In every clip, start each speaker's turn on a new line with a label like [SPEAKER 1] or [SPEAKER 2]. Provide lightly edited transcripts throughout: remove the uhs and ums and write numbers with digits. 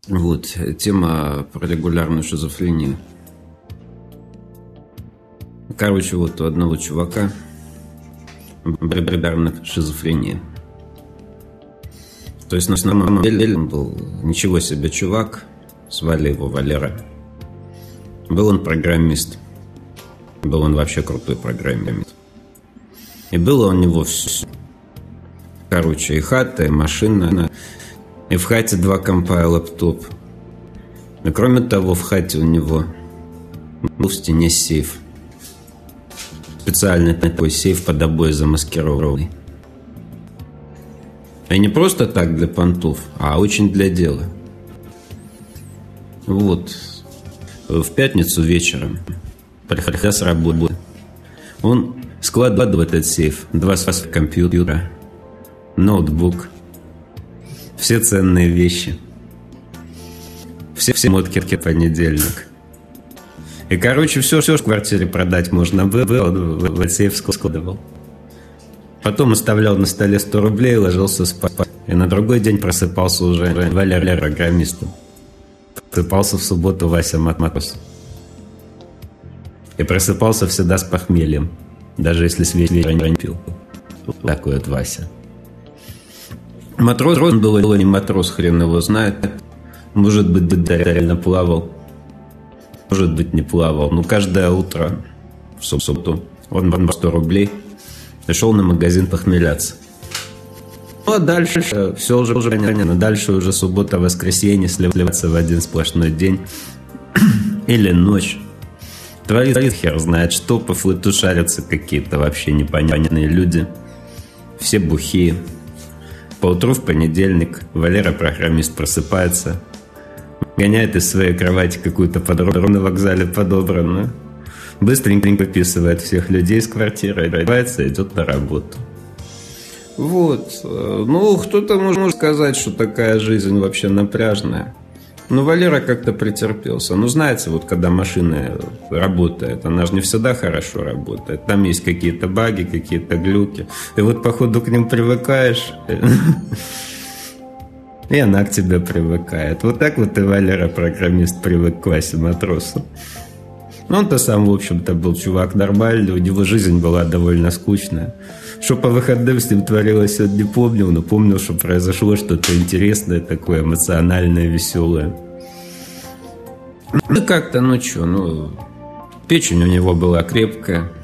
[SPEAKER 1] Вот, тема про регулярную шизофрению. Короче, вот у одного чувака регулярная шизофрения. То есть на самом деле он был ничего себе чувак, звали его Валера. Был он программист. Был он вообще крутой программист. И было у него все. Короче, и хата, и машина, и в хате 2 компа и лаптоп. И кроме того, в хате у него был в стене сейф. Специальный такой сейф под обои замаскированный. И не просто так для понтов, а очень для дела. Вот. В пятницу вечером, приходя с работы, он складывает в этот сейф 2 компьютера, ноутбук, все ценные вещи, все мотки в понедельник. И, короче, все в квартире продать можно было, в этот сейф складывал. Потом оставлял на столе 100 рублей и ложился спать. И на другой день просыпался уже Валера программистом. Просыпался в субботу Вася матрос. И просыпался всегда с похмельем, даже если с вечера не пил. Вот такой вот Вася. Матрос он был не матрос, хрен его знает. Может быть, да, реально плавал. Может быть, не плавал. Но каждое утро в субботу он по 100 рублей и шел на магазин похмеляться. Ну а дальше все уже понятно. Дальше уже суббота, воскресенье сливаться в один сплошной день. Или ночь. Творит хер знает что, по флоту шарятся какие-то вообще непонятные люди. Все бухие. Поутру в понедельник Валера, программист, просыпается, гоняет из своей кровати какую-то подругу на вокзале подобранную, быстренько выписывает всех людей из квартиры, одевается и идет на работу. Вот. Ну, кто-то может сказать, что такая жизнь вообще напряжная. Но Валера как-то претерпелся. Ну, знаете, вот когда машина работает, она же не всегда хорошо работает. Там есть какие-то баги, какие-то глюки. И вот, походу, к ним привыкаешь, и она к тебе привыкает. Вот так вот и Валера, программист, привык к Васе матросу. Он-то сам, в общем-то, был чувак нормальный, у него жизнь была довольно скучная. Что по выходным с ним творилось, он не помнил, но помнил, что произошло что-то интересное, такое эмоциональное, веселое. Ну как-то, печень у него была крепкая.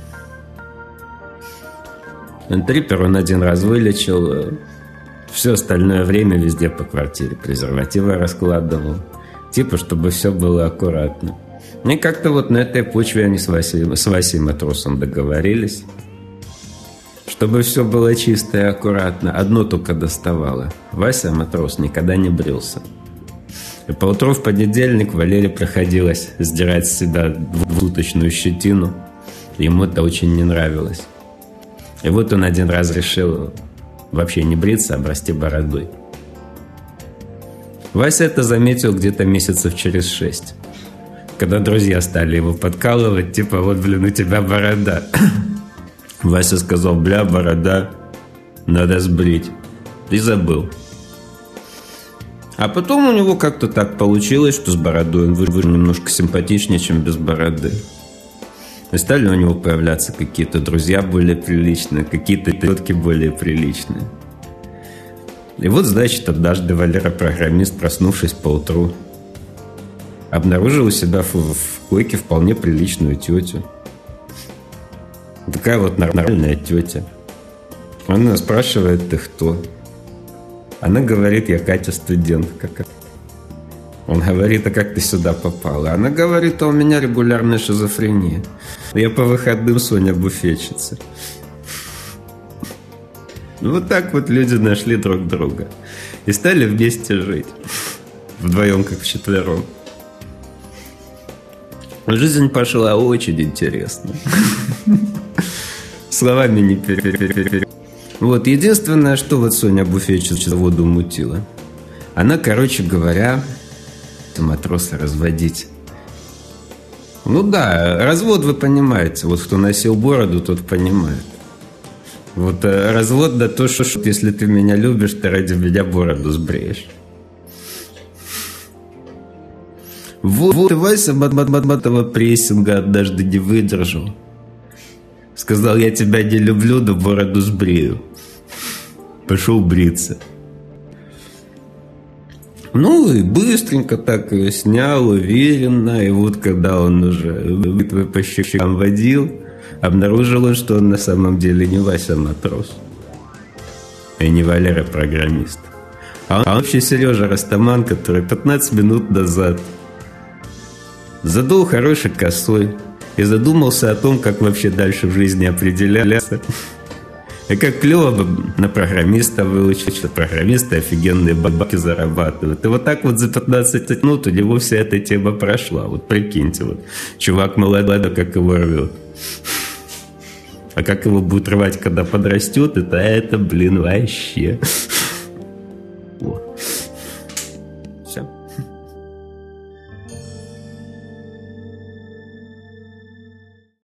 [SPEAKER 1] Трипер он один раз вылечил, все остальное время везде по квартире презервативы раскладывал. Типа, чтобы все было аккуратно. И как-то вот на этой почве они с Васей матросом договорились, чтобы все было чисто и аккуратно. Одно только доставало. Вася матрос никогда не брился. И поутру в понедельник Валере приходилось сдирать с себя двухсуточную щетину. Ему это очень не нравилось. И вот он один раз решил вообще не бриться, а обрасти бородой. Вася это заметил где-то месяцев через 6. Когда друзья стали его подкалывать, типа, вот, блин, у тебя борода. Вася сказал, бля, борода, надо сбрить. И забыл. А потом у него как-то так получилось, что с бородой он вышел немножко симпатичнее, чем без бороды. И стали у него появляться какие-то друзья более приличные, какие-то тетки более приличные. И вот, значит, однажды Валера, программист, проснувшись поутру, обнаружил у себя в койке вполне приличную тетю. Такая вот нормальная тетя. Она спрашивает, ты кто? Она говорит, я Катя, студентка. Он говорит, а как ты сюда попала? Она говорит, а у меня регулярная шизофрения. Я по выходным, Соня, буфетчица. Вот так вот люди нашли друг друга. И стали вместе жить. Вдвоем, как вчетвером. Жизнь пошла очень интересно. Словами не передать. Вот, единственное, что вот Соня буфетчица воду мутила. Она, короче говоря, матроса разводить. Ну да, развод вы понимаете. Вот кто носил бороду, тот понимает. Вот развод, да то, что если ты меня любишь, ты ради меня бороду сбреешь. Вот и Вася матового прессинга однажды не выдержал. Сказал: я тебя не люблю, да бороду сбрею. Пошел бриться. Ну и быстренько так ее снял, уверенно. И вот когда он уже по щекам водил, обнаружил, что он на самом деле не Вася матрос и не Валера программист, а он вообще Сережа Растаман, который 15 минут назад задул хорошей косой и задумался о том, как вообще дальше в жизни определяться. И как клево на программиста выучить, что программисты офигенные бабки зарабатывают. И вот так вот за 15 минут у него вся эта тема прошла. Вот прикиньте, вот чувак молодой, как его рвет. А как его будет рвать, когда подрастет, это блин, вообще...